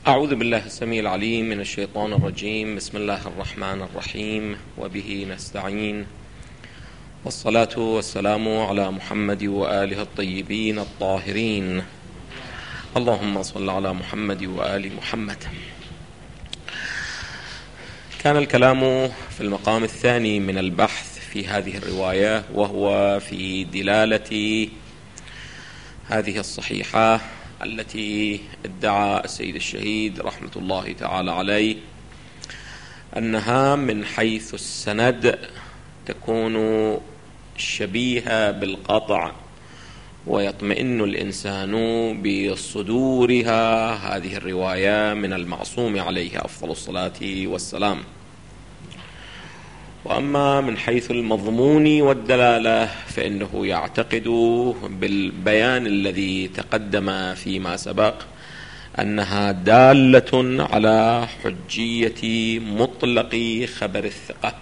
أعوذ بالله السميع العليم من الشيطان الرجيم. بسم الله الرحمن الرحيم، وبه نستعين، والصلاة والسلام على محمد وآله الطيبين الطاهرين. اللهم صل على محمد وآل محمد. كان الكلام في المقام الثاني من البحث في هذه الرواية، وهو في دلالة هذه الصحيحة التي ادعى السيد الشهيد رحمة الله تعالى عليه أنها من حيث السند تكون شبيهة بالقطع، ويطمئن الإنسان بصدورها هذه الرواية من المعصوم عليه أفضل الصلاة والسلام. وأما من حيث المضمون والدلالة فإنه يعتقد بالبيان الذي تقدم فيما سبق أنها دالة على حجية مطلق خبر الثقة،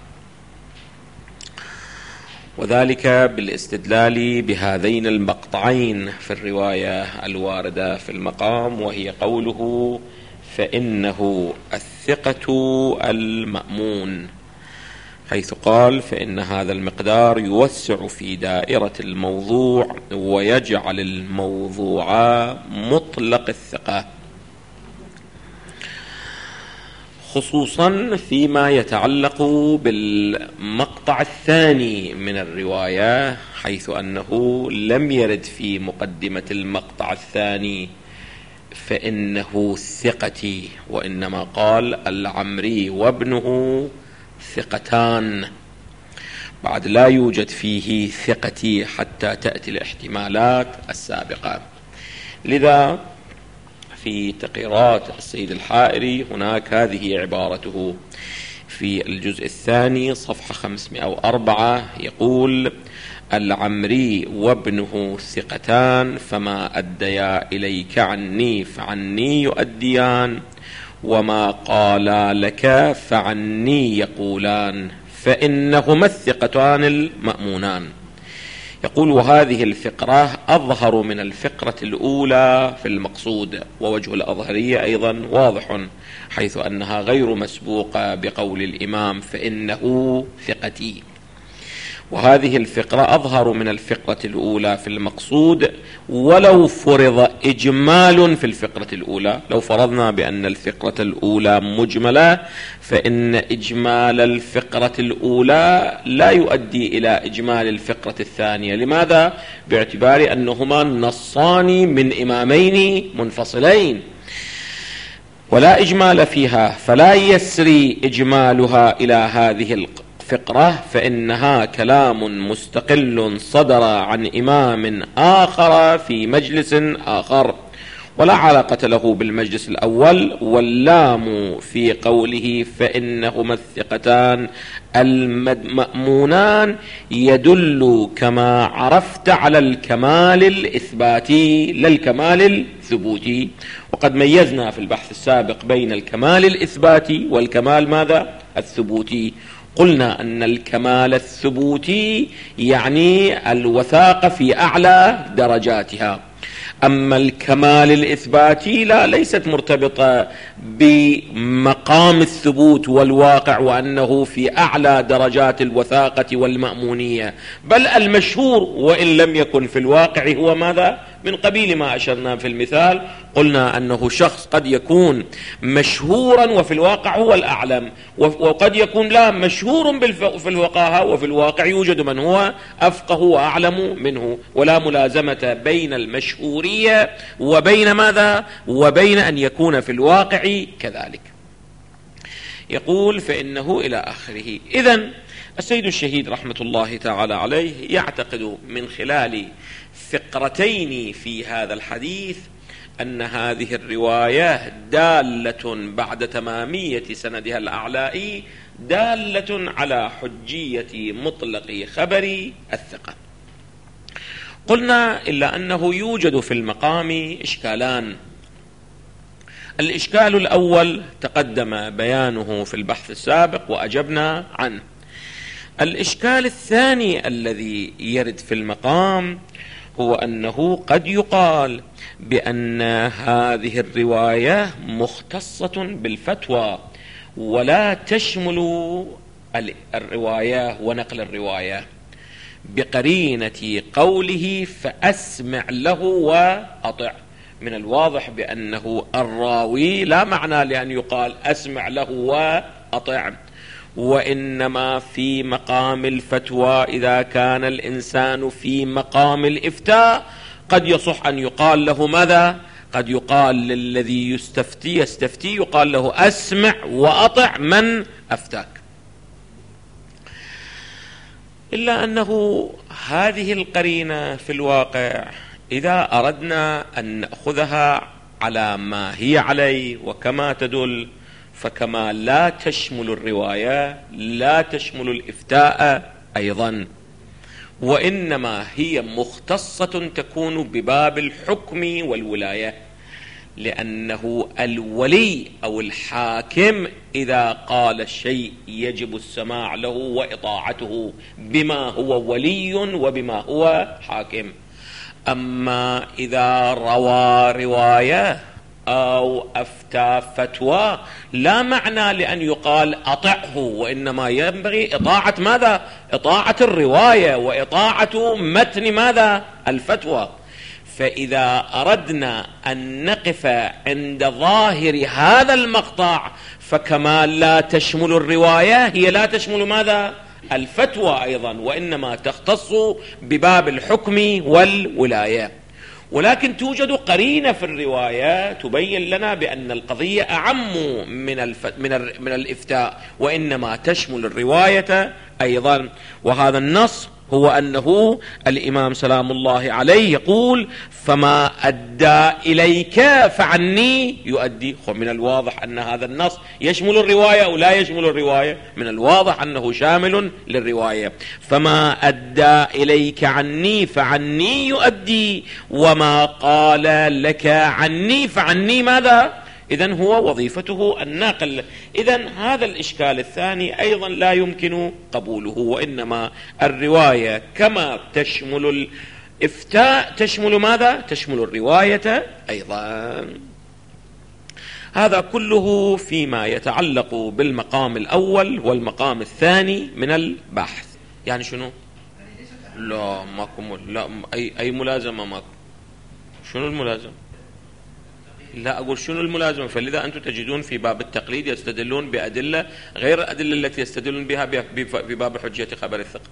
وذلك بالاستدلال بهذين المقطعين في الرواية الواردة في المقام، وهي قوله فإنه الثقة المأمون، حيث قال فإن هذا المقدار يوسع في دائرة الموضوع ويجعل الموضوع مطلق الثقة، خصوصا فيما يتعلق بالمقطع الثاني من الرواية، حيث أنه لم يرد في مقدمة المقطع الثاني فإنه ثقتي، وإنما قال العمري وابنه ثقتان، بعد لا يوجد فيه ثقتي حتى تأتي الاحتمالات السابقة. لذا في تقريرات السيد الحائري هناك هذه عبارته في الجزء الثاني صفحة 504، يقول العمري وابنه ثقتان فما أديا إليك عني فعني يؤديان، وما قالا لك فعني يقولان، فإنهما الثقتان المأمونان. يقول وهذه الفقرة أظهر من الفقرة الأولى في المقصود، ووجه الأظهرية أيضا واضح، حيث أنها غير مسبوقة بقول الإمام فإنه ثقتي، وهذه الفقرة أظهر من الفقرة الأولى في المقصود، ولو فرض إجمال في الفقرة الأولى، لو فرضنا بأن الفقرة الأولى مجملة فإن إجمال الفقرة الأولى لا يؤدي إلى إجمال الفقرة الثانية. لماذا؟ باعتبار أنهما نصان من إمامين منفصلين ولا إجمال فيها، فلا يسري إجمالها إلى هذه الفقرة، فإنها كلام مستقل صدر عن إمام آخر في مجلس آخر، ولا علاقة له بالمجلس الأول. واللام في قوله فإنهما الثقتان المأمونان يدل كما عرفت على الكمال الإثباتي لا الكمال الثبوتي، وقد ميزنا في البحث السابق بين الكمال الإثباتي والكمال ماذا؟ الثبوتي. قلنا أن الكمال الثبوتي يعني الوثاقة في أعلى درجاتها، أما الكمال الإثباتي لا، ليست مرتبطة بمقام الثبوت والواقع وأنه في أعلى درجات الوثاقة والمأمونية، بل المشهور وإن لم يكن في الواقع هو ماذا؟ من قبيل ما أشرنا في المثال، قلنا أنه شخص قد يكون مشهورا وفي الواقع هو الأعلم، وقد يكون لا مشهور في الفقاهة وفي الواقع يوجد من هو أفقه وأعلم منه، ولا ملازمة بين المشهورية وبين ماذا؟ وبين أن يكون في الواقع كذلك. يقول فإنه إلى آخره. إذن السيد الشهيد رحمة الله تعالى عليه يعتقد من خلال فقرتين في هذا الحديث أن هذه الرواية دالة بعد تمامية سندها الأعلائي دالة على حجية مطلق خبر الثقة. قلنا إلا أنه يوجد في المقام إشكالان. الإشكال الأول تقدم بيانه في البحث السابق وأجبنا عنه. الإشكال الثاني الذي يرد في المقام هو أنه قد يقال بأن هذه الرواية مختصة بالفتوى ولا تشمل الرواية ونقل الرواية، بقرينة قوله فأسمع له وأطع. من الواضح بأنه الراوي لا معنى لأن يقال أسمع له وأطع، وإنما في مقام الفتوى إذا كان الإنسان في مقام الإفتاء قد يصح أن يقال له ماذا؟ قد يقال للذي يستفتي يقال له أسمع وأطع من أفتاك. إلا أنه هذه القرينة في الواقع إذا أردنا أن نأخذها على ما هي عليه وكما تدل، فكما لا تشمل الرواية لا تشمل الإفتاء أيضا، وإنما هي مختصة تكون بباب الحكم والولاية، لأنه الولي أو الحاكم إذا قال الشيء يجب السماع له وإطاعته بما هو ولي وبما هو حاكم. أما إذا روى رواية أو أفتى فتوى لا معنى لأن يقال أطعه، وإنما ينبغي إطاعة ماذا؟ إطاعة الرواية وإطاعة متن ماذا؟ الفتوى. فإذا أردنا أن نقف عند ظاهر هذا المقطع فكما لا تشمل الرواية هي لا تشمل ماذا؟ الفتوى أيضا، وإنما تختص بباب الحكم والولاية. ولكن توجد قرينة في الرواية تبين لنا بأن القضية أعم من الإفتاء، وإنما تشمل الرواية أيضا. وهذا النص هو أنه الإمام سلام الله عليه يقول فما أدى إليك فعني يؤدي. من الواضح أن هذا النص يشمل الرواية أو لا يشمل الرواية؟ من الواضح أنه شامل للرواية. فما أدى إليك عني فعني يؤدي، وما قال لك عني فعني ماذا؟ إذن هو وظيفته الناقل. إذن هذا الإشكال الثاني أيضا لا يمكن قبوله، وإنما الرواية كما تشمل الإفتاء تشمل ماذا؟ تشمل الرواية أيضا. هذا كله فيما يتعلق بالمقام الأول والمقام الثاني من البحث. يعني شنو؟ لا ماكو، لا أي ملازمة ماكو. شنو الملازمة؟ لا أقول شنو الملازمة. فلذا أنتم تجدون في باب التقليد يستدلون بأدلة غير الأدلة التي يستدلون بها بباب حجية خبر الثقة.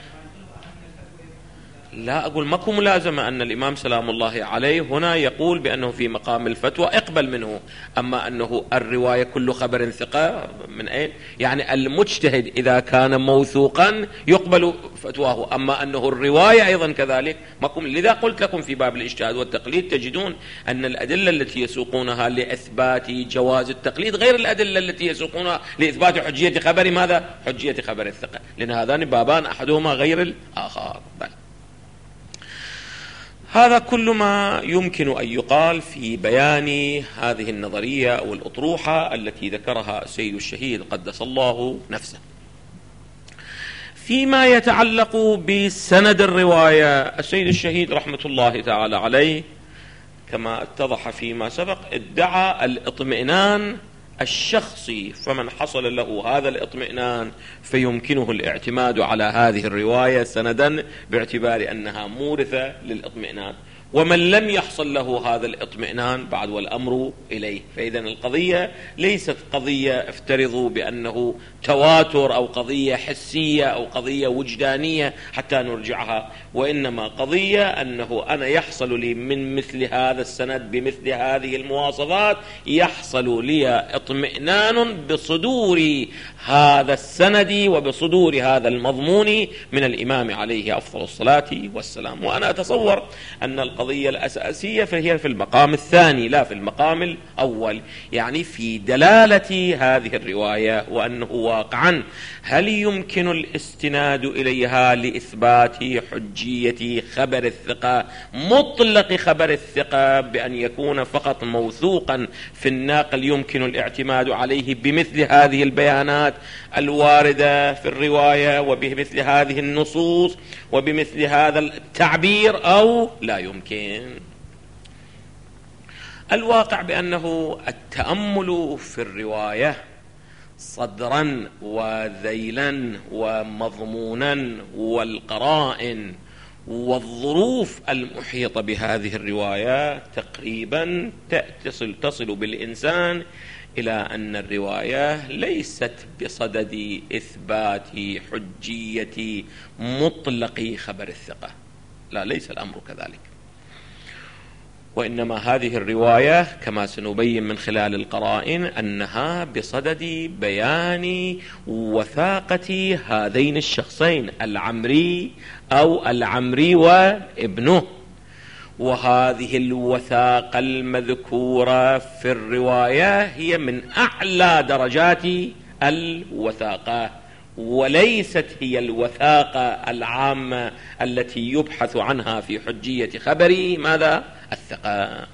لا أقول ماكو ملازمة أن الإمام سلام الله عليه هنا يقول بأنه في مقام الفتوى اقبل منه، أما أنه الرواية كل خبر ثقة من أين؟ يعني المجتهد إذا كان موثوقا يقبل فتواه، أما أنه الرواية أيضا كذلك ماكو. لذا قلت لكم في باب الاجتهاد والتقليد تجدون أن الأدلة التي يسوقونها لإثبات جواز التقليد غير الأدلة التي يسوقونها لإثبات حجية خبر ماذا؟ حجية خبر الثقة، لأن هذان بابان أحدهما غير الآخر. هذا كل ما يمكن أن يقال في بيان هذه النظرية أو الأطروحة التي ذكرها السيد الشهيد قدس الله نفسه. فيما يتعلق بسند الرواية، السيد الشهيد رحمة الله تعالى عليه كما اتضح فيما سبق ادعى الاطمئنان الشخصي، فمن حصل له هذا الاطمئنان فيمكنه الاعتماد على هذه الرواية سندا باعتبار أنها مورثة للاطمئنان، ومن لم يحصل له هذا الاطمئنان بعد والأمر إليه. فإذا القضية ليست قضية افترضوا بأنه تواتر أو قضية حسية أو قضية وجدانية حتى نرجعها، وإنما قضية أنه أنا يحصل لي من مثل هذا السند بمثل هذه المواصفات يحصل لي اطمئنان بصدور هذا السند وبصدور هذا المضمون من الإمام عليه أفضل الصلاة والسلام. وأنا أتصور أن القضية القضية الأساسية فهي في المقام الثاني لا في المقام الأول، يعني في دلالة هذه الرواية، وأنه واقعا هل يمكن الاستناد إليها لإثبات حجية خبر الثقة، مطلق خبر الثقة، بأن يكون فقط موثوقا في الناقل يمكن الاعتماد عليه بمثل هذه البيانات الواردة في الرواية وبمثل هذه النصوص وبمثل هذا التعبير، أو لا يمكن. الواقع بأنه التأمل في الرواية صدرا وذيلا ومضمونا والقرائن والظروف المحيطة بهذه الرواية تقريبا تصل بالإنسان إلى أن الرواية ليست بصدد إثبات حجية مطلق خبر الثقة، لا، ليس الأمر كذلك، وإنما هذه الرواية كما سنبين من خلال القرائن أنها بصدد بيان وثاقة هذين الشخصين، العمري أو العمري وابنه، وهذه الوثاقة المذكورة في الرواية هي من أعلى درجات الوثاقة، وليست هي الوثاقة العامة التي يبحث عنها في حجية خبر ماذا؟ الثقة.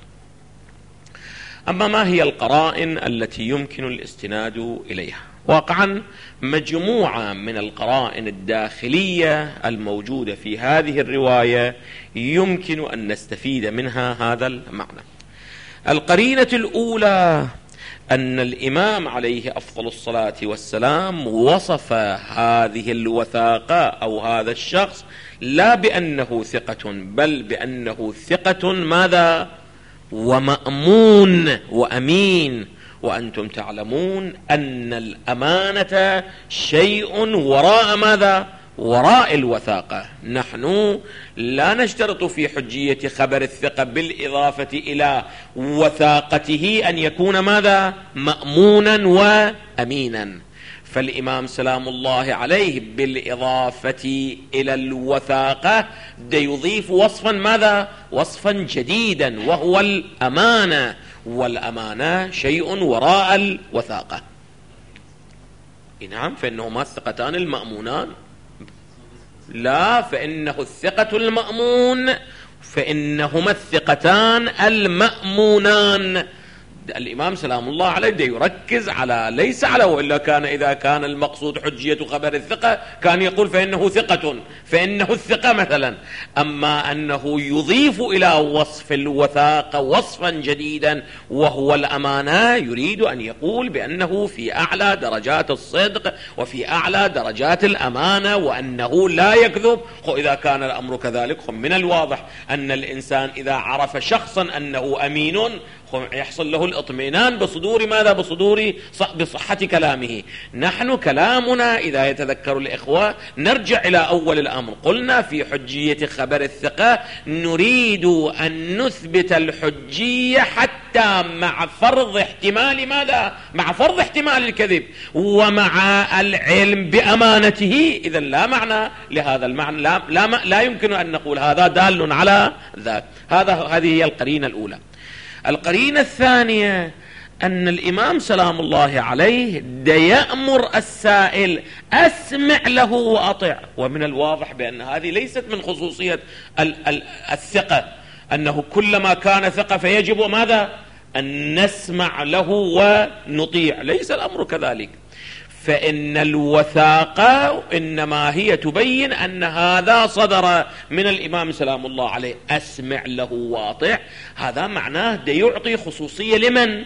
أما ما هي القرائن التي يمكن الاستناد إليها؟ واقعا مجموعة من القرائن الداخلية الموجودة في هذه الرواية يمكن أن نستفيد منها هذا المعنى. القرينة الأولى أن الإمام عليه أفضل الصلاة والسلام وصف هذه الوثاقة أو هذا الشخص لا بأنه ثقة، بل بأنه ثقة ماذا؟ ومأمون وأمين. وأنتم تعلمون أن الأمانة شيء وراء ماذا؟ وراء الوثاقة. نحن لا نشترط في حجية خبر الثقة بالإضافة إلى وثاقته أن يكون ماذا؟ مأمونا وأمينا. فالإمام سلام الله عليه بالإضافة إلى الوثاقة يضيف وصفا ماذا؟ وصفا جديدا، وهو الأمانة، والأمانة شيء وراء الوثاقة. نعم، فإنهما الثقتان المأمونان، لا، فإنه الثقة المأمون، فإنهما الثقتان المأمونان. الإمام سلام الله عليه يركز على ليس على، وإلا كان إذا كان المقصود حجية خبر الثقة كان يقول فإنه ثقة، فإنه الثقة مثلا. أما أنه يضيف إلى وصف الوثاقة وصفا جديدا وهو الأمانة، يريد أن يقول بأنه في أعلى درجات الصدق وفي أعلى درجات الأمانة، وأنه لا يكذب. إذا كان الأمر كذلك من الواضح أن الإنسان إذا عرف شخصا أنه أمين يحصل له الاطمئنان بصدور ماذا؟ بصحة كلامه. نحن كلامنا إذا يتذكر الإخوة نرجع إلى أول الأمر، قلنا في حجية خبر الثقة نريد أن نثبت الحجية حتى مع فرض احتمال ماذا؟ مع فرض احتمال الكذب ومع العلم بأمانته. إذن لا معنى لهذا المعنى، لا يمكن أن نقول هذا دال على ذاك. هذه هي القرينة الأولى. القرينة الثانية أن الإمام سلام الله عليه يأمر السائل أسمع له وأطع، ومن الواضح بأن هذه ليست من خصوصية الثقة، أنه كلما كان ثقة فيجب ماذا؟ أن نسمع له ونطيع، ليس الأمر كذلك. فإن الوثاقة إنما هي تبين أن هذا صدر من الإمام سلام الله عليه، أسمع له واطع. هذا معناه يعطي خصوصية لمن؟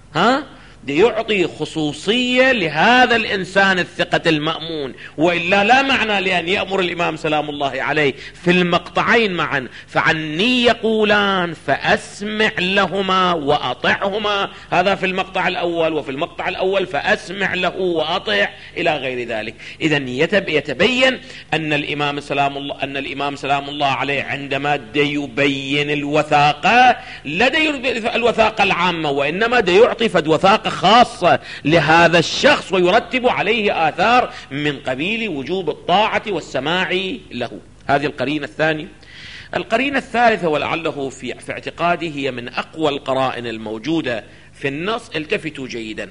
يعطي خصوصية لهذا الإنسان الثقة المأمون، وإلا لا معنى لأن يأمر الإمام سلام الله عليه في المقطعين معا، فعني يقولان فأسمع لهما وأطعهما، هذا في المقطع الأول، وفي المقطع الأول فأسمع له وأطع إلى غير ذلك. إذن يتبين أن الإمام سلام الله عليه عندما يبين الوثاقة لدي الوثاقة العامة، وإنما يعطي وثاقة خاصة لهذا الشخص ويرتب عليه آثار من قبيل وجوب الطاعة والسماع له. هذه القرينة الثانية. القرينة الثالثة ولعله في اعتقادي هي من أقوى القرائن الموجودة في النص، التفتوا جيدا،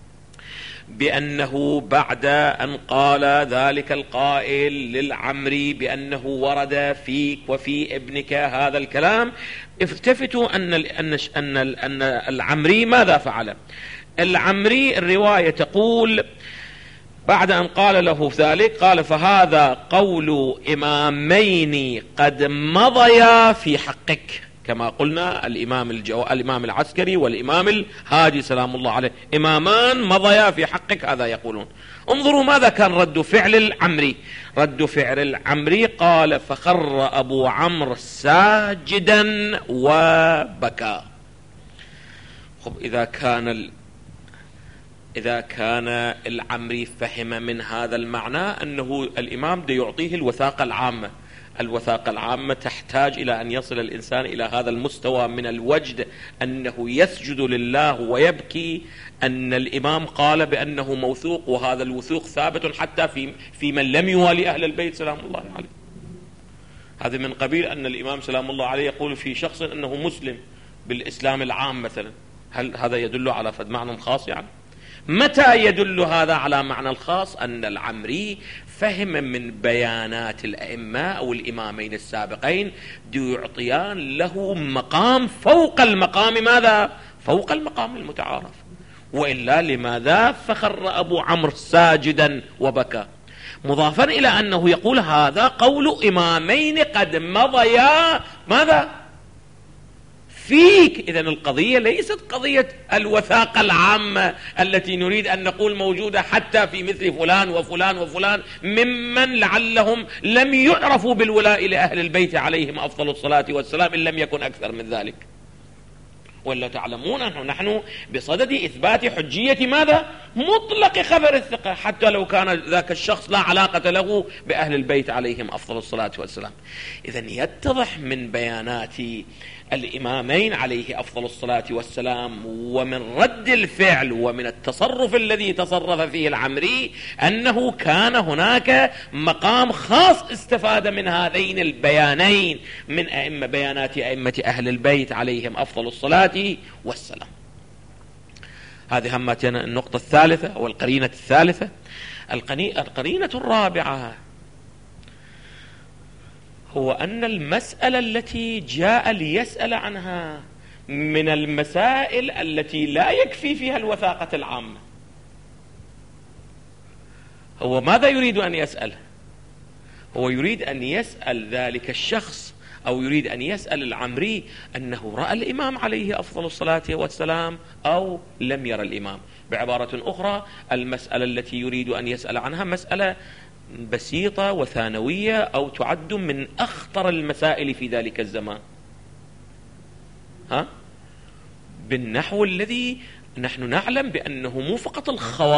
بأنه بعد أن قال ذلك القائل للعمري بأنه ورد فيك وفي ابنك هذا الكلام، التفتوا أن العمري ماذا فعل. العمري الرواية تقول بعد أن قال له ذلك قال: فهذا قول إمامين قد مضيا في حقك، كما قلنا الإمام العسكري والإمام الهادي سلام الله عليه، إمامان مضيا في حقك، هذا يقولون. انظروا ماذا كان رد فعل العمري. رد فعل العمري قال: فخر أبو عمرو ساجدا وبكى. خب، إذا كان العمري فهم من هذا المعنى أنه الإمام دا يعطيه الوثاقة العامة. الوثاقة العامة تحتاج إلى أن يصل الإنسان إلى هذا المستوى من الوجد أنه يسجد لله ويبكي أن الإمام قال بأنه موثوق، وهذا الوثوق ثابت حتى في من لم يوالي أهل البيت سلام الله عليه. هذا من قبيل أن الإمام سلام الله عليه يقول في شخص أنه مسلم بالإسلام العام مثلا. هل هذا يدل على معنى خاص؟ يعني متى يدل هذا على معنى الخاص؟ أن العمري فهم من بيانات الأئمة أو الإمامين السابقين يعطيان له مقام فوق المقام ماذا؟ فوق المقام المتعارف. وإلا لماذا فخر أبو عمرو ساجدا وبكى؟ مضافا إلى أنه يقول هذا قول إمامين قد مضيا ماذا؟ فيك. إذن القضية ليست قضية الوثاقة العامة التي نريد أن نقول موجودة حتى في مثل فلان وفلان وفلان ممن لعلهم لم يعرفوا بالولاء لأهل البيت عليهم أفضل الصلاة والسلام، إن لم يكن أكثر من ذلك. ولا تعلمون نحن بصدد إثبات حجية ماذا؟ مطلق خبر الثقة، حتى لو كان ذاك الشخص لا علاقة له بأهل البيت عليهم أفضل الصلاة والسلام. إذن يتضح من بيانات الإمامين عليه أفضل الصلاة والسلام ومن رد الفعل ومن التصرف الذي تصرف فيه العمري أنه كان هناك مقام خاص استفاد من هذين البيانين من بيانات أئمة أهل البيت عليهم أفضل الصلاة والسلام. هذه همتنا النقطة الثالثة والقرينة الثالثة. القرينة الرابعة هو أن المسألة التي جاء ليسأل عنها من المسائل التي لا يكفي فيها الوثاقة العامة. هو ماذا يريد أن يسأل؟ هو يريد أن يسأل ذلك الشخص أو يريد أن يسأل العمري أنه رأى الإمام عليه أفضل الصلاة والسلام أو لم يرى الإمام. بعبارة أخرى، المسألة التي يريد أن يسأل عنها مسألة بسيطة وثانوية أو تعد من أخطر المسائل في ذلك الزمان، بالنحو الذي نحن نعلم بأنه مو فقط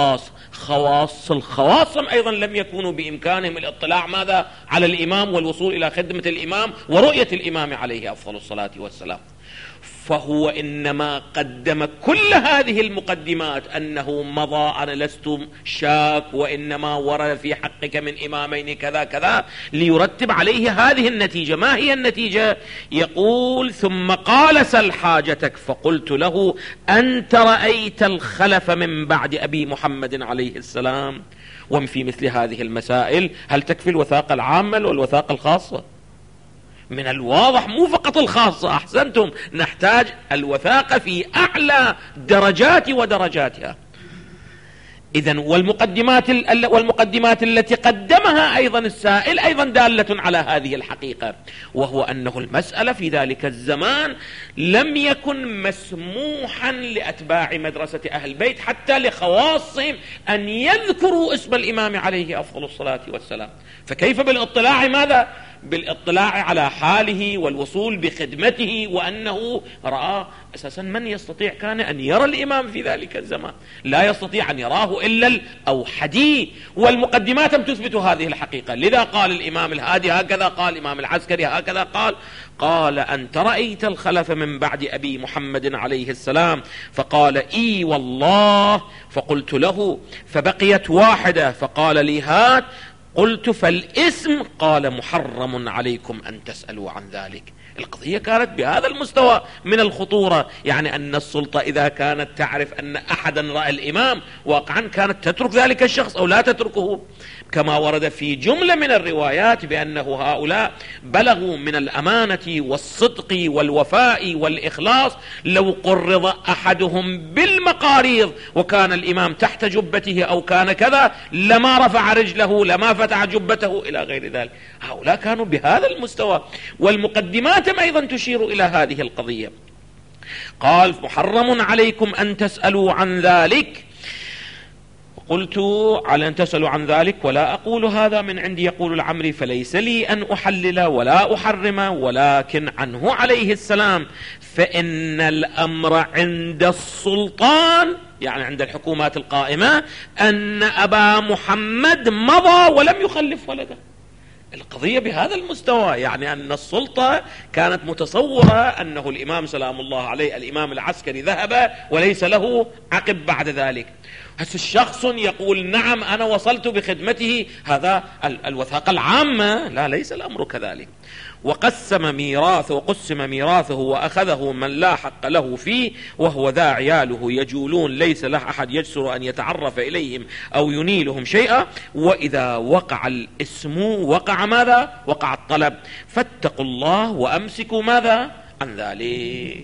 الخواص أيضا لم يكونوا بإمكانهم الاطلاع ماذا على الإمام والوصول إلى خدمة الإمام ورؤية الإمام عليه أفضل الصلاة والسلام. فهو إنما قدم كل هذه المقدمات أنه مضى أنا لست شاك وإنما ورد في حقك من إمامين كذا كذا ليرتب عليه هذه النتيجة. ما هي النتيجة؟ يقول: ثم قال سل حاجتك فقلت له أنت رأيت الخلف من بعد أبي محمد عليه السلام. وفي مثل هذه المسائل هل تكفي الوثاقة العامة والوثاقة الخاصة؟ من الواضح مو فقط الخاصة، أحسنتم، نحتاج الوثاقة في أعلى درجات ودرجاتها. إذن والمقدمات التي قدمها أيضا السائل أيضا دالة على هذه الحقيقة، وهو أنه المسألة في ذلك الزمان لم يكن مسموحا لأتباع مدرسة أهل البيت حتى لخواصهم أن يذكروا اسم الإمام عليه أفضل الصلاة والسلام. فكيف بالاطلاع ماذا؟ بالاطلاع على حاله والوصول بخدمته وأنه رأى أساسا من يستطيع كان أن يرى الإمام في ذلك الزمان؟ لا يستطيع أن يراه إلا الأوحدي. والمقدمات تثبت هذه الحقيقة. لذا قال الإمام الهادي هكذا، قال الإمام العسكري هكذا، قال أنت رأيت الخلف من بعد أبي محمد عليه السلام؟ فقال إي والله. فقلت له فبقيت واحدة، فقال لي هات. قلت فالاسم؟ قال محرم عليكم أن تسألوا عن ذلك. القضية كانت بهذا المستوى من الخطورة، يعني أن السلطة إذا كانت تعرف أن أحدا رأى الإمام واقعا كانت تترك ذلك الشخص أو لا تتركه، كما ورد في جملة من الروايات بأنه هؤلاء بلغوا من الأمانة والصدق والوفاء والإخلاص لو قرض أحدهم بالمقاريض وكان الإمام تحت جبته أو كان كذا لما رفع رجله لما فتح جبته إلى غير ذلك. هؤلاء كانوا بهذا المستوى، والمقدمات أيضا تشير إلى هذه القضية. قال محرم عليكم أن تسألوا عن ذلك. قلت على أن تسألوا عن ذلك ولا أقول هذا من عندي، يقول العمري فليس لي أن أحلل ولا أحرم، ولكن عنه عليه السلام فإن الأمر عند السلطان، يعني عند الحكومات القائمة، أن أبا محمد مضى ولم يخلف ولده. القضية بهذا المستوى، يعني أن السلطة كانت متصورة أنه الإمام سلام الله عليه الإمام العسكري ذهب وليس له عقب بعد ذلك. الشخص يقول نعم أنا وصلت بخدمته، هذا الوثاقة العامة، لا ليس الأمر كذلك. وقسم ميراثه وأخذه من لا حق له فيه وهو ذا عياله يجولون ليس له أحد يجسر أن يتعرف إليهم أو ينيلهم شيئا، وإذا وقع الاسم وقع ماذا؟ وقع الطلب، فاتقوا الله وأمسكوا ماذا؟ عن ذلك.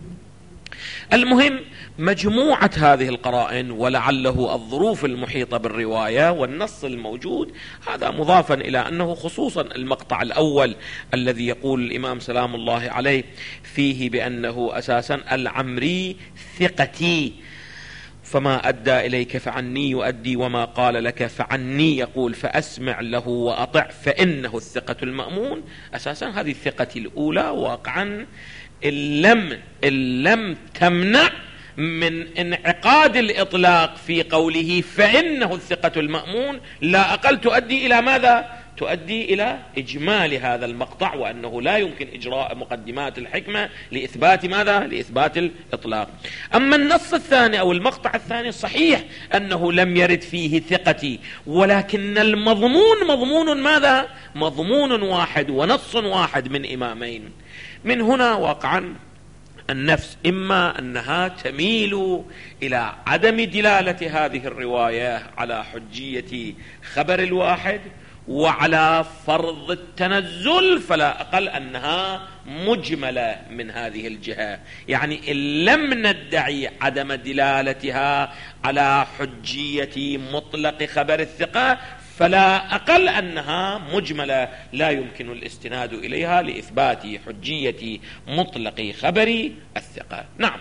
المهم مجموعة هذه القرائن ولعله الظروف المحيطة بالرواية والنص الموجود، هذا مضافا إلى أنه خصوصا المقطع الأول الذي يقول الإمام سلام الله عليه فيه بأنه أساسا العمري ثقتي فما أدى إليك فعني يؤدي وما قال لك فعني يقول فأسمع له وأطع فإنه الثقة المأمون. أساسا هذه الثقة الأولى واقعا إن لم تمنع من انعقاد الإطلاق في قوله فإنه الثقة المأمون، لا أقل تؤدي إلى ماذا؟ تؤدي إلى إجمال هذا المقطع، وأنه لا يمكن إجراء مقدمات الحكمة لإثبات ماذا؟ لإثبات الإطلاق. أما النص الثاني أو المقطع الثاني صحيح أنه لم يرد فيه ثقتي، ولكن المضمون مضمون ماذا؟ مضمون واحد ونص واحد من إمامين. من هنا واقعا النفس إما أنها تميل إلى عدم دلالة هذه الرواية على حجية خبر الواحد وعلى فرض التنزل، فلا أقل أنها مجملة من هذه الجهة. يعني إن لم ندعي عدم دلالتها على حجية مطلق خبر الثقة فلا أقل أنها مجملة لا يمكن الاستناد إليها لإثبات حجية مطلق خبر الثقة. نعم،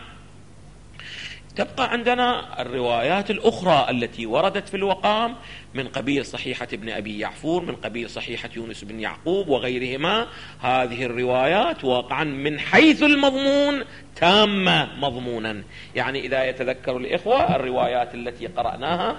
تبقى عندنا الروايات الأخرى التي وردت في الوقام من قبيل صحيحة ابن أبي يعفور، من قبيل صحيحة يونس بن يعقوب وغيرهما. هذه الروايات واقعا من حيث المضمون تامة مضمونا. يعني إذا يتذكر الإخوة الروايات التي قرأناها،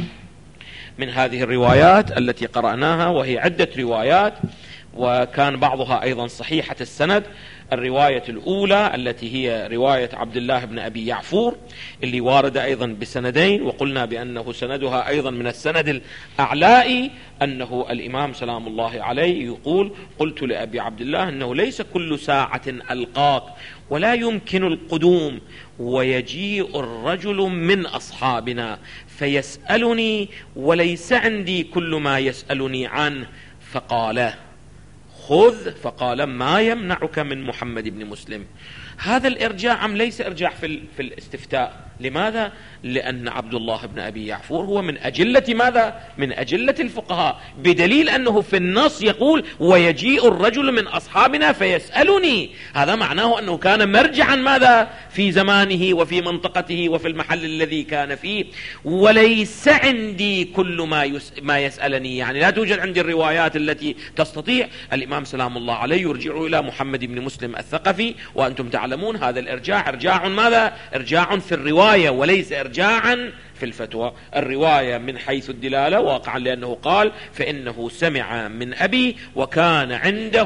من هذه الروايات التي قرأناها وهي عدة روايات وكان بعضها أيضا صحيحة السند. الرواية الأولى التي هي رواية عبد الله بن أبي يعفور اللي وارد أيضا بسندين، وقلنا بأنه سندها أيضا من السند الأعلائي، أنه الإمام سلام الله عليه يقول قلت لأبي عبد الله أنه ليس كل ساعة ألقاك ولا يمكن القدوم ويجيء الرجل من أصحابنا فيسألني وليس عندي كل ما يسألني عنه، فقال خذ، فقال ما يمنعك من محمد بن مسلم. هذا الإرجاع ليس إرجاع في الاستفتاء. لماذا؟ لأن عبد الله بن أبي يعفور هو من أجلة ماذا؟ من أجلة الفقهاء، بدليل أنه في النص يقول ويجيء الرجل من أصحابنا فيسألني. هذا معناه أنه كان مرجعا ماذا؟ في زمانه وفي منطقته وفي المحل الذي كان فيه. وليس عندي كل ما يسألني، يعني لا توجد عندي الروايات التي تستطيع. الإمام سلام الله عليه يرجع إلى محمد بن مسلم الثقفي، وأنتم تعلمون هذا الإرجاع إرجاع ماذا؟ إرجاع في الرواية وليس إرجاعا في الفتوى. الرواية من حيث الدلالة واقعا لأنه قال فإنه سمع من أبي وكان عنده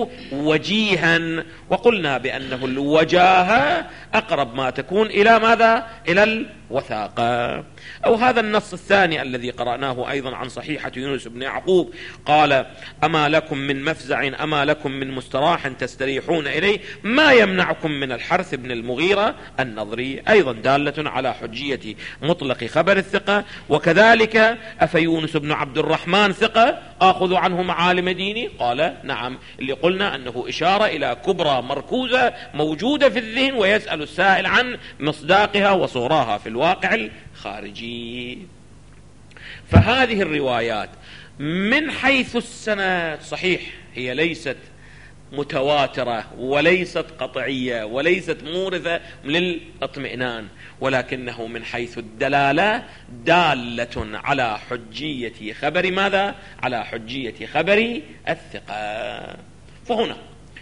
وجيها، وقلنا بأنه الوجاهة أقرب ما تكون إلى ماذا؟ إلى الوثاقة. أو هذا النص الثاني الذي قرأناه أيضا عن صحيحة يونس بن يعقوب قال أما لكم من مفزع أما لكم من مستراح تستريحون إليه ما يمنعكم من الحرث بن المغيرة النضري، أيضا دالة على حجية مطلق خبر الثقة. وكذلك أفيونس بن عبد الرحمن ثقة آخذ عنه معالم ديني؟ قال نعم، اللي قلنا أنه إشارة إلى كبرى مركوزة موجودة في الذهن ويسأل السائل عن مصداقها وصوراها في الواقع الخارجي. فهذه الروايات من حيث السند صحيح هي ليست متواترة وليست قطعية وليست مورثة للاطمئنان، ولكنه من حيث الدلالة دالة على حجية خبر ماذا؟ على حجية خبر الثقة. فهنا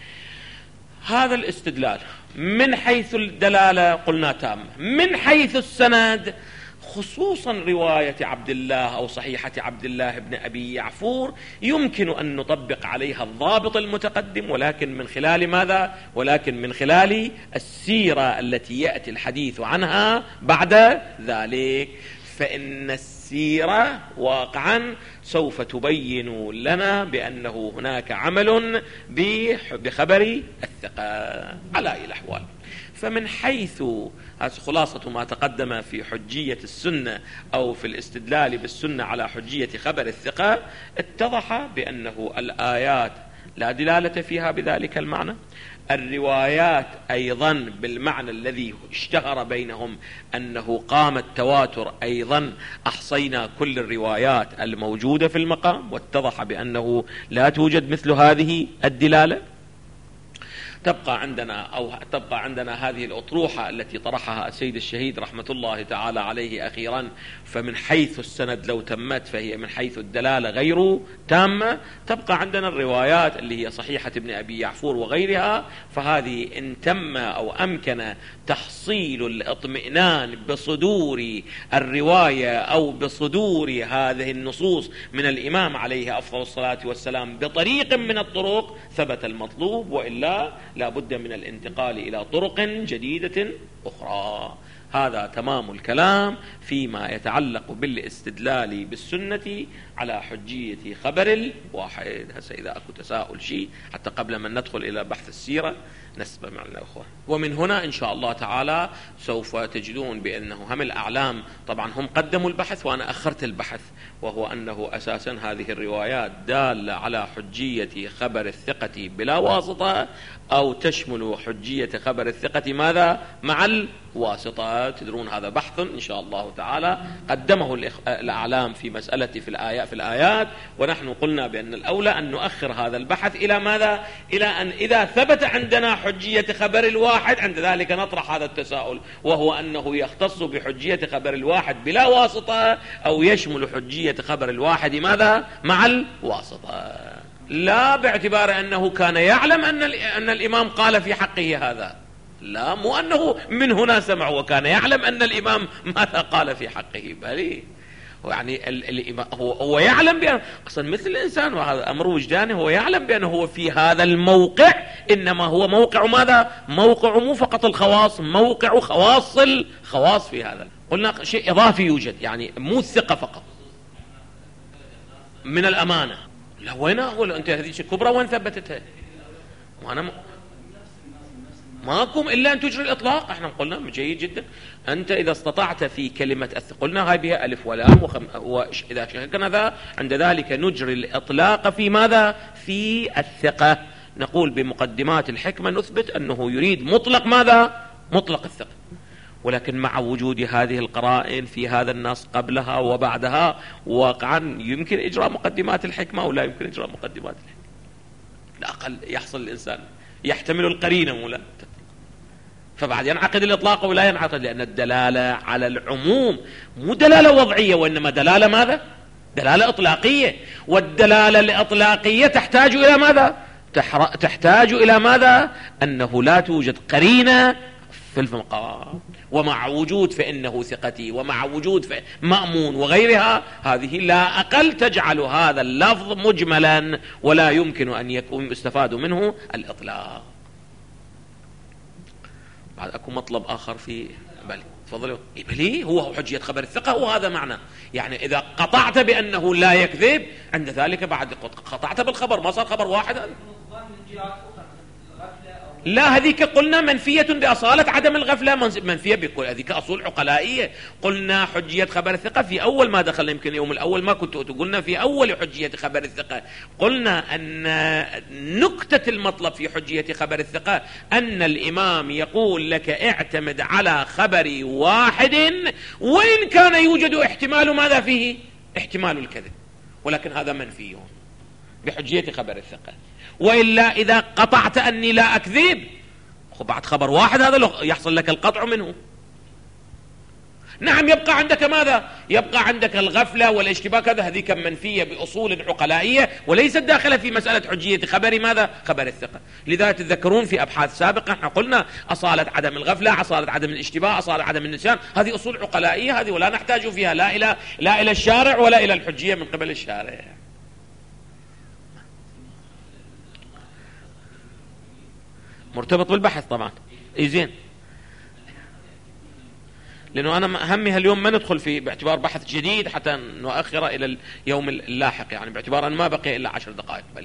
هذا الاستدلال من حيث الدلالة قلنا تام، من حيث السند خصوصا رواية عبد الله أو صحيحة عبد الله بن أبي يعفور يمكن أن نطبق عليها الضابط المتقدم، ولكن من خلال ماذا؟ ولكن من خلال السيرة التي يأتي الحديث عنها بعد ذلك. فإن السيرة واقعا سوف تبين لنا بأنه هناك عمل بخبر الثقة على أي الأحوال. فمن حيث خلاصة ما تقدم في حجية السنة أو في الاستدلال بالسنة على حجية خبر الثقة، اتضح بأنه الآيات لا دلالة فيها بذلك المعنى، الروايات أيضا بالمعنى الذي اشتهر بينهم أنه قام التواتر أيضا أحصينا كل الروايات الموجودة في المقام، واتضح بأنه لا توجد مثل هذه الدلالة. تبقى عندنا هذه الأطروحة التي طرحها السيد الشهيد رحمة الله تعالى عليه أخيرا. فمن حيث السند لو تمت فهي من حيث الدلالة غير تامة. تبقى عندنا الروايات اللي هي صحيحة ابن أبي يعفور وغيرها، فهذه إن تم أو أمكن تحصيل الاطمئنان بصدور الرواية أو بصدور هذه النصوص من الإمام عليه أفضل الصلاة والسلام بطريق من الطرق ثبت المطلوب، وإلا لا بد من الانتقال إلى طرق جديدة أخرى. هذا تمام الكلام فيما يتعلق بالاستدلال بالسنة على حجية خبر الواحد. هسه إذا أكو تساؤل شيء حتى قبل ما ندخل إلى بحث السيرة نسبة مع الأخوة. ومن هنا إن شاء الله تعالى سوف تجدون بأنه هم الأعلام طبعا هم قدموا البحث وأنا أخرت البحث، وهو أنه أساسا هذه الروايات دالة على حجية خبر الثقة بلا واسطة، أو تشمل حجية خبر الثقة ماذا؟ مع الواسطة. تدرون هذا بحث إن شاء الله تعالى قدمه الأعلام في مسألة في الآيات، ونحن قلنا بأن الأولى أن نؤخر هذا البحث إلى ماذا؟ إلى أن إذا ثبت عندنا حجية خبر الواحد عند ذلك نطرح هذا التساؤل، وهو أنه يختص بحجية خبر الواحد بلا واسطة أو يشمل حجية خبر الواحد ماذا؟ مع الواسطة. لا باعتبار أنه كان يعلم أن الإمام قال في حقه هذا، لا، مو أنه من هنا سمع وكان يعلم أن الإمام ماذا قال في حقه، بل يعني الإمام هو يعلم بأنه أصلا مثل الإنسان وهذا أمر وجداني، هو يعلم بأنه هو في هذا الموقع إنما هو موقع ماذا؟ موقع مو فقط الخواص، موقع خواص الخواص في هذا. قلنا شيء إضافي يوجد، يعني مو الثقة فقط من الأمانة. لا وين أقول أنت هذه الكبرى وين ثبتتها؟ وأنا ماكم إلا أن تجري الإطلاق. احنا قلنا جيد جدا، أنت إذا استطعت في كلمة قلنا هاي بها ألف ولام وإذا شكلنا ذا عند ذلك نجري الإطلاق في ماذا؟ في الثقة. نقول بمقدمات الحكمة نثبت أنه يريد مطلق ماذا؟ مطلق الثقة، ولكن مع وجود هذه القرائن في هذا النص قبلها وبعدها واقعا يمكن إجراء مقدمات الحكمة ولا يمكن إجراء مقدمات الحكمة. لا أقل يحصل الإنسان يحتمل القرينة ولا، فبعد ينعقد الإطلاق ولا ينعقد، لأن الدلالة على العموم مو دلالة وضعية وإنما دلالة ماذا؟ دلالة إطلاقية، والدلالة الإطلاقية تحتاج إلى ماذا؟ تحتاج إلى ماذا؟ أنه لا توجد قرينة في المقام، ومع وجود فإنه ثقتي، ومع وجود مأمون وغيرها، هذه لا أقل تجعل هذا اللفظ مجملا ولا يمكن أن يكون يستفاد منه الإطلاق. بعد أكو مطلب آخر في بلي تفضلوا. بلي هو حجية خبر الثقة، وهذا معنى يعني إذا قطعت بأنه لا يكذب عند ذلك بعد قطعت بالخبر، ما صار خبر واحد. لا، هذيك قلنا منفية بأصالة عدم الغفلة، منفية بكل هذيك أصول عقلائية. قلنا حجية خبر الثقة في أول ما دخل، يمكن يوم الأول ما كنت قلنا في أول حجية خبر الثقة، قلنا أن نكتة المطلب في حجية خبر الثقة أن الإمام يقول لك اعتمد على خبر واحد وإن كان يوجد احتمال ماذا فيه؟ احتمال الكذب، ولكن هذا منفي بحجية خبر الثقة. وإلا إذا قطعت أني لا أكذب بعد خبر واحد هذا يحصل لك القطع منه. نعم، يبقى عندك ماذا؟ يبقى عندك الغفلة والاشتباك، هذا هذيك منفية بأصول عقلائية وليست داخلة في مسألة حجية خبر ماذا؟ خبر الثقة. لذا تتذكرون في أبحاث سابقة احنا قلنا أصالة عدم الغفلة، أصالة عدم الاشتباه، أصالة عدم النسيان، هذه أصول عقلائية هذه، ولا نحتاج فيها لا إلى الشارع ولا إلى الحجية من قبل الشارع. مرتبط بالبحث طبعا. زين، لأنه أنا همي اليوم ما ندخل في باعتبار بحث جديد حتى نؤخر إلى اليوم اللاحق، يعني باعتبار أن ما بقي إلا 10 دقائق. بلي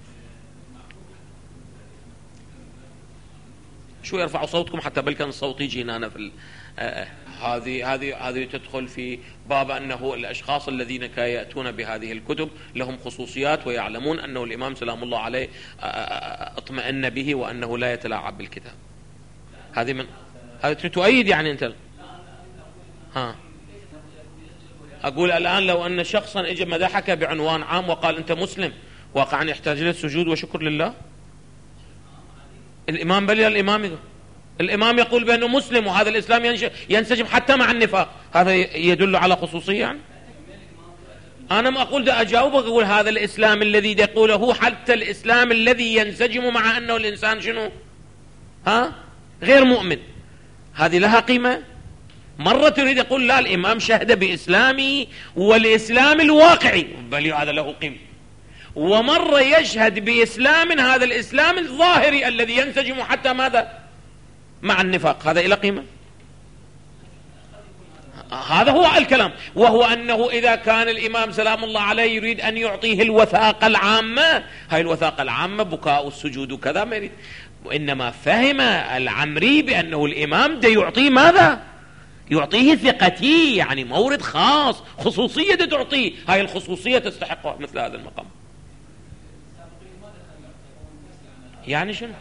شو يرفعوا صوتكم حتى بل كان الصوت يجي هنا في هذه تدخل في باب أنه الأشخاص الذين يأتون بهذه الكتب لهم خصوصيات ويعلمون أنه الإمام سلام الله عليه اطمئن به وأنه لا يتلاعب بالكتاب. هذه من هذا تؤيد يعني أنت أقول الآن لو أن شخصا اجى مدحك بعنوان عام وقال أنت مسلم واقعا يحتاج إلى السجود وشكر لله، الإمام بل الإمام يقول بأنه مسلم وهذا الإسلام ينسجم حتى مع النفاق، هذا يدل على خصوصية يعني؟ أنا ما أقول ده أجاوبك، أقول هذا الإسلام الذي يقوله حتى الإسلام الذي ينسجم مع أنه الإنسان شنو؟ غير مؤمن، هذه لها قيمة؟ مرة تريد يقول لا الإمام شهد بإسلامي والإسلام الواقعي، بل هذا له قيمة. ومرة يشهد بإسلام هذا الإسلام الظاهري الذي ينسجم حتى ماذا؟ مع النفاق، هذا إلى قيمة؟ هذا هو الكلام، وهو أنه إذا كان الإمام سلام الله عليه يريد أن يعطيه الوثاقة العامة، هاي الوثاقة العامة بكاء السجود وكذا ما يريد، وإنما فهم العمري بأنه الإمام ده يعطيه ماذا؟ يعطيه ثقتي، يعني مورد خاص، خصوصية ده تعطيه، هاي الخصوصية تستحق مثل هذا المقام. يعني شنو؟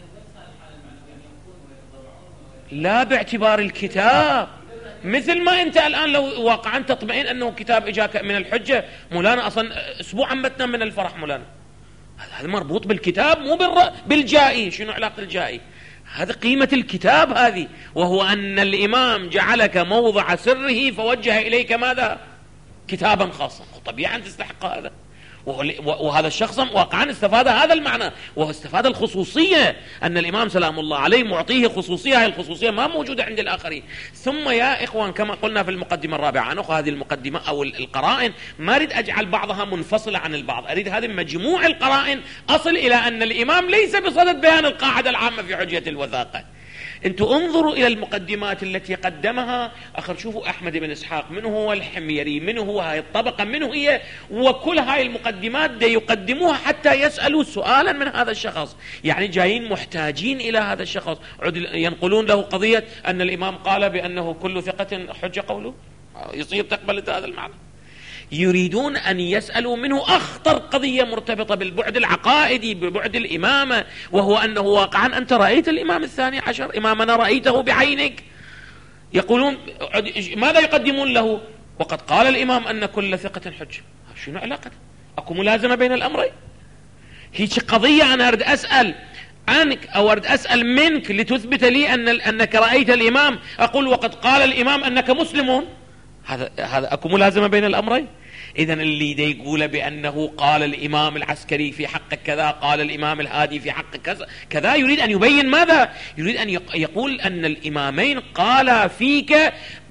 لا باعتبار الكتاب، مثل ما أنت الآن لو واقعا تطمئن أنه كتاب إجاك من الحجة، مولانا أصلا أسبوع عمتنا من الفرح مولانا، هذا مربوط بالكتاب مو بالجائي. شنو علاقة الجائي؟ هذا قيمة الكتاب هذه، وهو أن الإمام جعلك موضع سره فوجه إليك ماذا؟ كتابا خاصا، طبيعا تستحق هذا. وهذا الشخص واقعا استفاد هذا المعنى، وهو استفاد الخصوصية، أن الإمام سلام الله عليه معطيه خصوصية، هذه الخصوصية ما موجودة عند الآخرين. ثم يا إخوان كما قلنا في المقدمة الرابعة، أنا هذه المقدمة أو القرائن ما أريد أجعل بعضها منفصلة عن البعض، أريد هذه مجموع القرائن أصل إلى أن الإمام ليس بصدد بيان القاعدة العامة في حجية الوثاقة. انتوا انظروا الى المقدمات التي قدمها، اخر شوفوا احمد بن اسحاق منه هو، الحميري منه هو، هاي الطبقة منه هي، وكل هاي المقدمات دي يقدموها حتى يسألوا سؤالا من هذا الشخص، يعني جايين محتاجين الى هذا الشخص، ينقلون له قضية ان الامام قال بانه كل ثقة حجة قوله، يصير تقبل هذا المعنى. يريدون أن يسألوا منه أخطر قضية مرتبطة بالبعد العقائدي، ببعد الإمامة، وهو أنه واقعا أنت رأيت الإمام الثاني عشر، إمامنا رأيته بعينك. يقولون ماذا يقدمون له؟ وقد قال الإمام أن كل ثقة حجة. شنو علاقة؟ أكو ملازمة بين الأمرين؟ هيك قضية أنا أريد أسأل عنك أو أريد أسأل منك لتثبت لي أنك رأيت الإمام، أقول وقد قال الإمام أنك مسلمون، هذا أكو ملازمة بين الأمرين. إذن اللي دي يقول بأنه قال الإمام العسكري في حق كذا، قال الإمام الهادي في حق كذا، يريد أن يبين ماذا؟ يريد أن يقول أن الإمامين قال فيك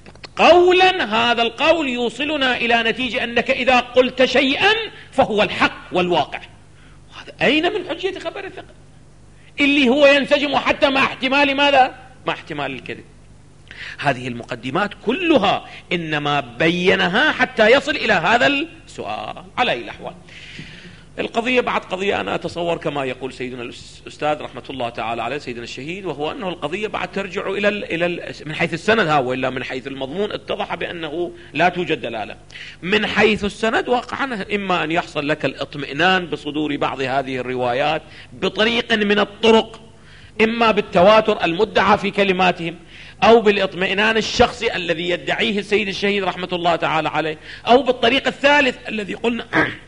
قولا، هذا القول يوصلنا إلى نتيجة أنك إذا قلت شيئا فهو الحق والواقع. هذا أين من حجية خبر الثقة اللي هو ينسجم حتى مع احتمال ماذا؟ مع احتمال الكذب. هذه المقدمات كلها إنما بينها حتى يصل إلى هذا السؤال. على أي الأحوال القضية بعد قضية أنا أتصور كما يقول سيدنا الأستاذ رحمة الله تعالى عليه سيدنا الشهيد، وهو أنه القضية بعد ترجع إلى من حيث السند وإلا من حيث المضمون اتضح بأنه لا توجد دلالة. من حيث السند واقعا إما أن يحصل لك الاطمئنان بصدور بعض هذه الروايات بطريق من الطرق، إما بالتواتر المدعى في كلماتهم، أو بالإطمئنان الشخصي الذي يدعيه السيد الشهيد رحمة الله تعالى عليه، أو بالطريق الثالث الذي قلنا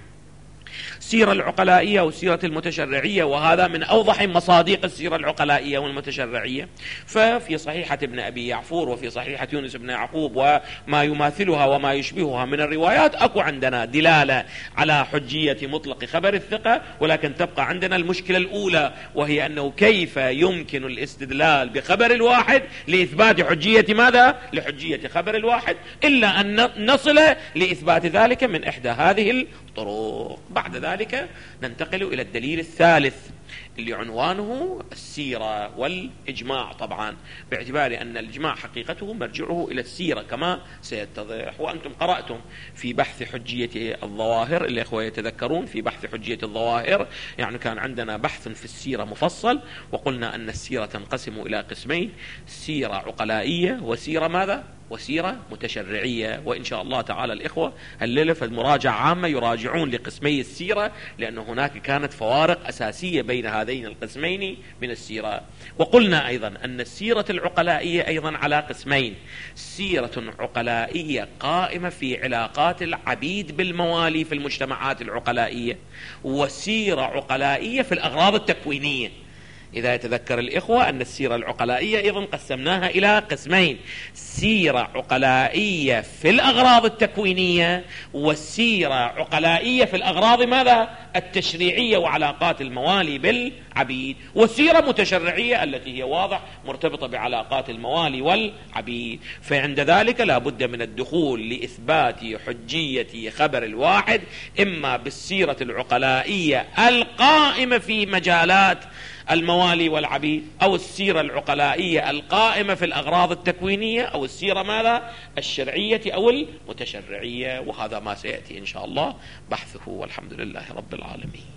السيرة العقلائية والسيرة المتشرعية، وهذا من أوضح مصادق السيرة العقلائية والمتشرعية. ففي صحيحة ابن أبي يعفور وفي صحيحة يونس بن يعقوب وما يماثلها وما يشبهها من الروايات أكو عندنا دلالة على حجية مطلق خبر الثقة، ولكن تبقى عندنا المشكلة الأولى، وهي أنه كيف يمكن الاستدلال بخبر الواحد لإثبات حجية ماذا؟ لحجية خبر الواحد، إلا أن نصل لإثبات ذلك من إحدى هذه الطرق. بعد ذلك ننتقل إلى الدليل الثالث اللي عنوانه السيرة والإجماع، طبعا باعتبار أن الإجماع حقيقته مرجعه إلى السيرة كما سيتضح. وأنتم قرأتم في بحث حجية الظواهر، الإخوة يتذكرون في بحث حجية الظواهر يعني كان عندنا بحث في السيرة مفصل، وقلنا أن السيرة تنقسم إلى قسمين: سيرة عقلائية وسيرة ماذا؟ وسيرة متشرعية. وإن شاء الله تعالى الإخوة الليلة في المراجعة عامة يراجعون لقسمي السيرة، لأن هناك كانت فوارق أساسية بين هذين القسمين من السيرة. وقلنا أيضا أن السيرة العقلائية أيضا على قسمين: سيرة عقلائية قائمة في علاقات العبيد بالموالي في المجتمعات العقلائية، وسيرة عقلائية في الأغراض التكوينية. إذا يتذكر الإخوة أن السيرة العقلائية أيضا قسمناها إلى قسمين: سيرة عقلائية في الأغراض التكوينية، والسيرة عقلائية في الأغراض ماذا؟ التشريعية وعلاقات الموالي بالعبيد، وسيرة متشرعية التي هي واضح مرتبطة بعلاقات الموالي والعبيد. فعند ذلك لا بد من الدخول لإثبات حجية خبر الواحد إما بالسيرة العقلائية القائمة في مجالات الموالي والعبيد، أو السيرة العقلائية القائمة في الأغراض التكوينية، أو السيرة ماذا؟ الشرعية أو المتشرعية. وهذا ما سيأتي إن شاء الله بحثه، والحمد لله رب العالمين.